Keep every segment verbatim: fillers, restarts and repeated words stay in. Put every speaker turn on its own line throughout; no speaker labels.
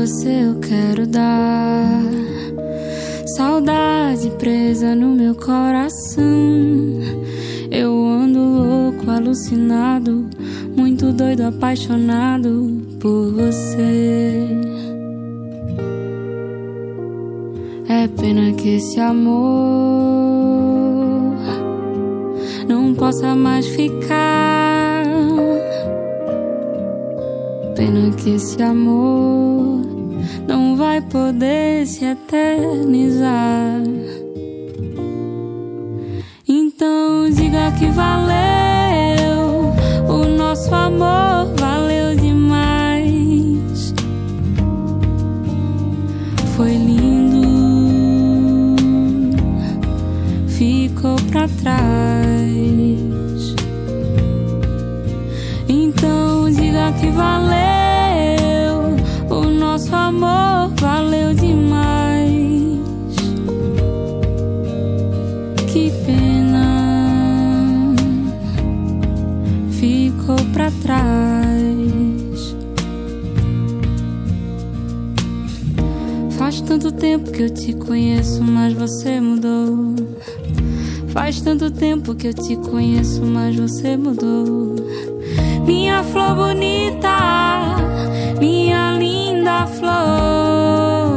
você eu quero dar. Saudade presa no meu coração. Eu ando louco, alucinado, muito doido, apaixonado por você. É pena que esse amor não possa mais ficar. Pena que esse amor não vai poder se eternizar. Então diga que valeu, o nosso amor valeu demais. Foi lindo, ficou pra trás. Então diga que valeu, o nosso amor valeu demais. Que pena, ficou pra trás. Faz tanto tempo que eu te conheço, mas você mudou. Faz tanto tempo que eu te conheço, mas você mudou. Minha flor bonita, minha linda flor.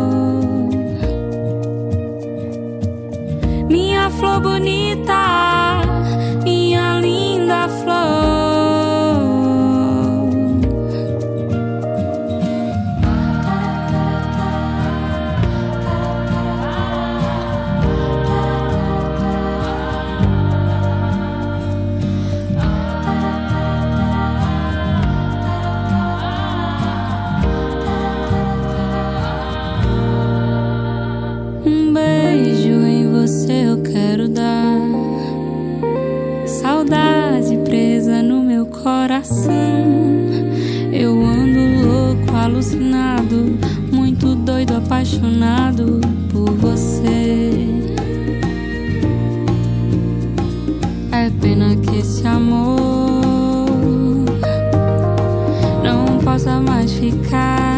Minha flor bonita, minha linda flor. Um beijo em você eu quero dar. Saudade presa no meu coração. Eu ando louco, alucinado, muito doido, apaixonado por você. É pena que esse amor não possa mais ficar.